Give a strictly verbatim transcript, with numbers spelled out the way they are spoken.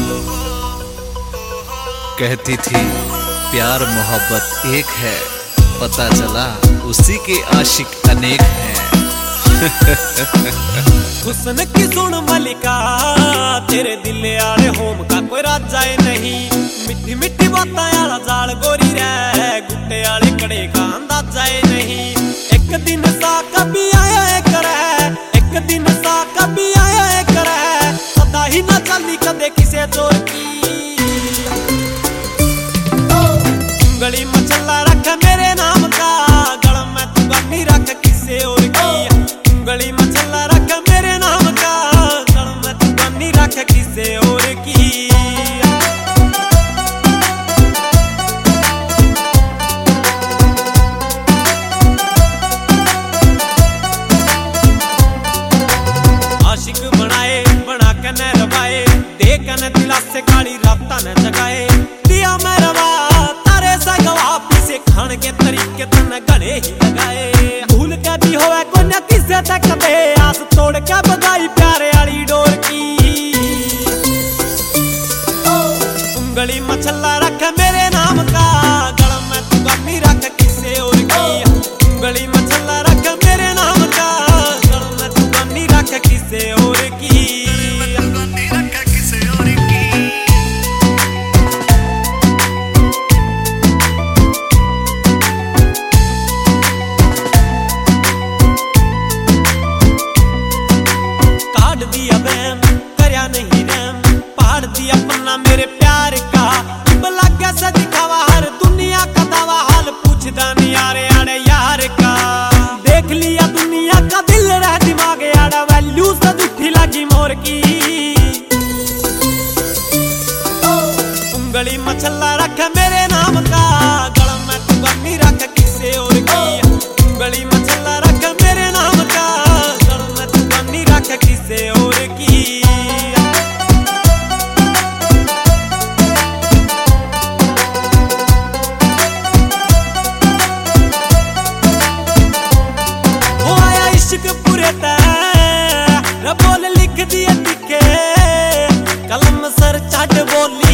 कहती थी प्यार मोहब्बत एक है, पता चला उसी के आशिक अनेक हैं। हुस्न की सुन मलिका, तेरे दिल आले होम का कोई राजा नहीं। मिठी मिठी बातां आला जाल गोरी रे, गुट्टे आले कड़े का अंदाजा नहीं। एक दिन सा कभी आया है करे, एक दिन सा कभी आया है करे, पता ही ना चली कदे किसे चोर की। उंगली मछला रख मेरे नाम का, गलम में तू गन्नी रख किसे और की। उंगली मछला रख मेरे नाम का, गलम में तू गन्नी रख किसे और की। आशिक बनाए बना के न रवाए, दे के न दिला से काली राता न जगाए। दिया मैं रवा तारे सा गवा, पीछे खान के तरीके तन गले ही लगाए। भूल के भी होवे को न किसे तक दे, आस तोड़ के बगाई प्यारे आली डोर की। उंगली मछला रख मेरे नाम का, गलम में तू गन्नी रख किसे और की। उंगली मछला रख मेरे नाम का, गलम में तू गन्नी रख किसे और की। दिया बैम करया नहीं रैम, पहाड़ दिया पन्ना मेरे प्यार का। लगे से दिखावा हर दुनिया का दावा, हाल पूछदा नहीं यारे आड़े यार का। देख लिया दुनिया का दिल रह दिमाग आड़ा, वैल्यू से दुखी लगी मोर की। उंगली मछला रख मेरे नाम का, गलम में तू गन्नी रख किसे और की। उंगली मछला रख मेरे नाम का, गलम में तू गन्नी रख किसे और की। हो आया इश्क पूरे तैं, बोल लिख दिए दिखे, कलम सर चढ़ बोली